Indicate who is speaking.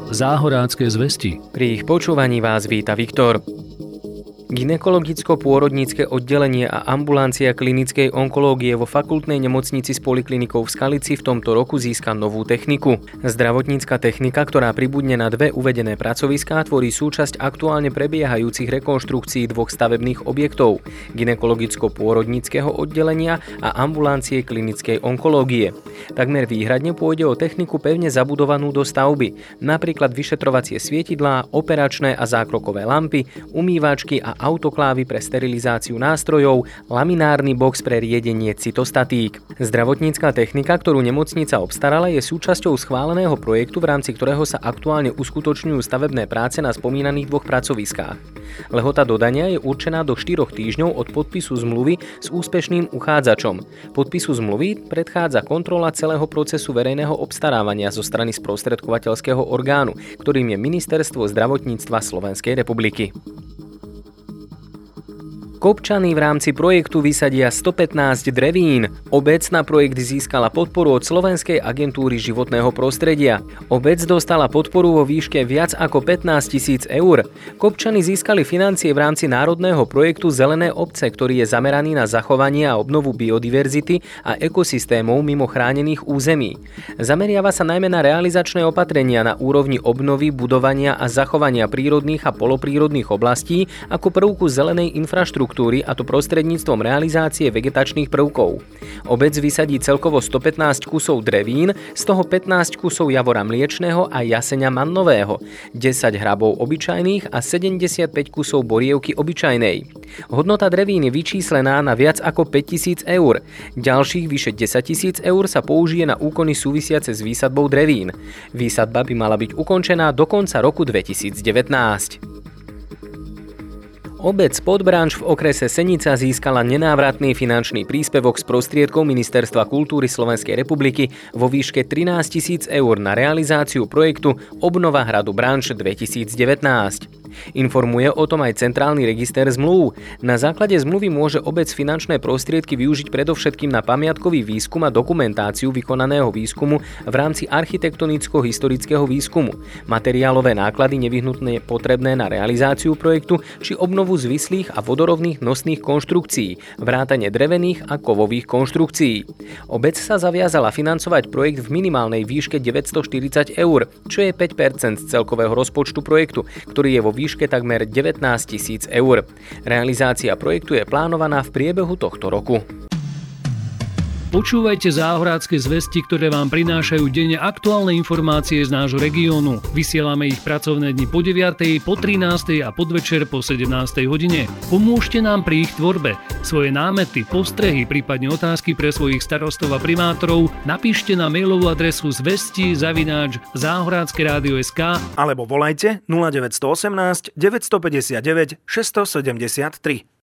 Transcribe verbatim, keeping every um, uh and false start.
Speaker 1: Záhorácké zvesti.
Speaker 2: Pri ich počúvaní vás víta Viktor. Gynekologicko-pôrodnícke oddelenie a ambulancia klinickej onkológie vo fakultnej nemocnici s poliklinikou v Skalici v tomto roku získa novú techniku. Zdravotnícka technika, ktorá pribudne na dve uvedené pracoviská, tvorí súčasť aktuálne prebiehajúcich rekonštrukcií dvoch stavebných objektov gynekologicko-pôrodníckeho oddelenia a ambulancie klinickej onkológie. Takmer výhradne pôjde o techniku pevne zabudovanú do stavby, napríklad vyšetrovacie svietidlá, operačné a zákrokové lampy, umývačky a autoklávy pre sterilizáciu nástrojov, laminárny box pre riedenie cytostatík. Zdravotnícka technika, ktorú nemocnica obstarala, je súčasťou schváleného projektu, v rámci ktorého sa aktuálne uskutočňujú stavebné práce na spomínaných dvoch pracoviskách. Lehota dodania je určená do štyroch týždňov od podpisu zmluvy s úspešným uchádzačom. Podpisu zmluvy predchádza kontrola celého procesu verejného obstarávania zo strany sprostredkovateľského orgánu, ktorým je Ministerstvo zdravotníctva Slovenskej republiky. Kopčany v rámci projektu vysadia stopätnásť drevín. Obec na projekt získala podporu od Slovenskej agentúry životného prostredia. Obec dostala podporu vo výške viac ako pätnásť tisíc eur. Kopčany získali financie v rámci národného projektu Zelené obce, ktorý je zameraný na zachovanie a obnovu biodiverzity a ekosystémov mimo chránených území. Zameriava sa najmä na realizačné opatrenia na úrovni obnovy, budovania a zachovania prírodných a poloprírodných oblastí ako prvku zelenej infraštruktúry, a to prostredníctvom realizácie vegetačných prvkov. Obec vysadí celkovo stopätnásť kusov drevín, z toho pätnásť kusov javora mliečného a jaseňa mannového, desať hrabov obyčajných a sedemdesiatpäť kusov borievky obyčajnej. Hodnota drevín je vyčíslená na viac ako päťtisíc eur. Ďalších vyše desaťtisíc eur sa použije na úkony súvisiace s výsadbou drevín. Výsadba by mala byť ukončená do konca roku dvetisícdevätnásť. Obec Podbranč v okrese Senica získala nenávratný finančný príspevok z prostriedkov Ministerstva kultúry Slovenskej republiky vo výške trinásť tisíc eur na realizáciu projektu Obnova hradu Branč dvetisícdevätnásť. Informuje o tom aj Centrálny register zmluv. Na základe zmluvy môže obec finančné prostriedky využiť predovšetkým na pamiatkový výskum a dokumentáciu vykonaného výskumu v rámci architektonicko-historického výskumu, materiálové náklady nevyhnutné potrebné na realizáciu projektu či obnovu zvislých a vodorovných nosných konštrukcií, vrátane drevených a kovových konštrukcií. Obec sa zaviazala financovať projekt v minimálnej výške deväťstoštyridsať eur, čo je päť percent z celkového rozpočtu projektu, ktorý je vo výške takmer devätnásť tisíc eur. Realizácia projektu je plánovaná v priebehu tohto roku.
Speaker 1: Počúvajte Záhorácké zvesti, ktoré vám prinášajú denne aktuálne informácie z nášho regiónu. Vysielame ich pracovné dni po deviatej, po trinástej a podvečer po sedemnástej hodine. Pomôžte nám pri ich tvorbe. Svoje námety, postrehy, prípadne otázky pre svojich starostov a primátorov napíšte na mailovú adresu zvesti zavináč záhorácké rádio bodka es ká
Speaker 3: alebo volajte nula deväť jedna osem deväť päť deväť šesť sedem tri.